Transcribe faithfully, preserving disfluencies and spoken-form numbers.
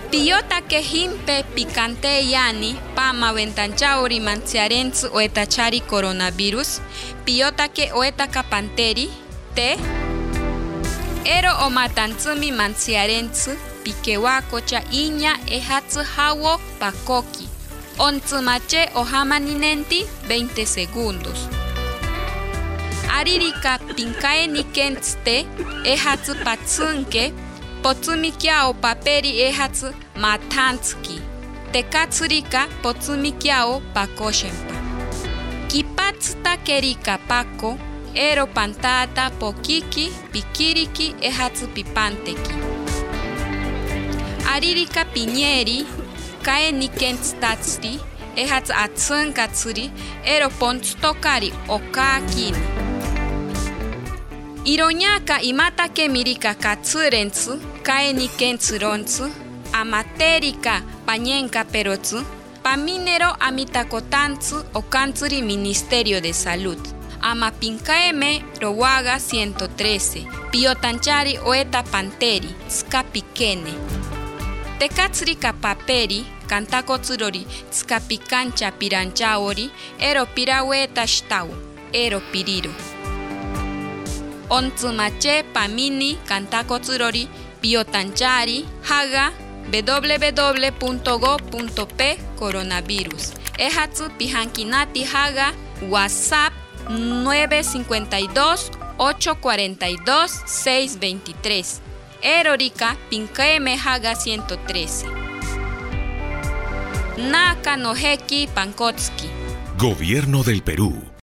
Piyota que himpe picante yani pama ventanchauri manciarenz oetachari coronavirus. Piyota que oetaka panteri te. Ero o matantsumi manciarenz piquehuacocha iña ehatsu hawo pakoki. Ontsumache ohamaninenti veinte segundos. Aririka pinkae nikentzte ehatsu patsunke. Potsumikiao paperi ehatsu matantsuki. Tekatsurika potsumikiao pakoshempa. Kipatsuta kerika pako. Ero pantata pokiki pikiriki ehatsu pipanteki. Aririka piñeri kae nikentztatsuri ehatsu atsunkatsuri ero ponstokari okakini. Iroñaka imata que mirika katsurentsu, kae nikentsurontsu, amaterika pañenka perotsu, paminero amitakotantsu okantsuri Ministerio de Salud. Amapinkaeme rowaga ciento trece, piotanchari oeta panteri, skapikene. Tekatsurika paperi, kantakotsurori, skapikancha piranchaori, ero piraweta shtau, ero piriro. Ontsumache pamini kantakotsurori piotanchari haga w w w punto go punto p coronavirus. Ehatsu pihankinati haga WhatsApp nueve cinco dos ocho cuatro dos seis dos tres. Erorika pinkaeme haga ciento trece. Naka no heki pankotsuki. Gobierno del Perú.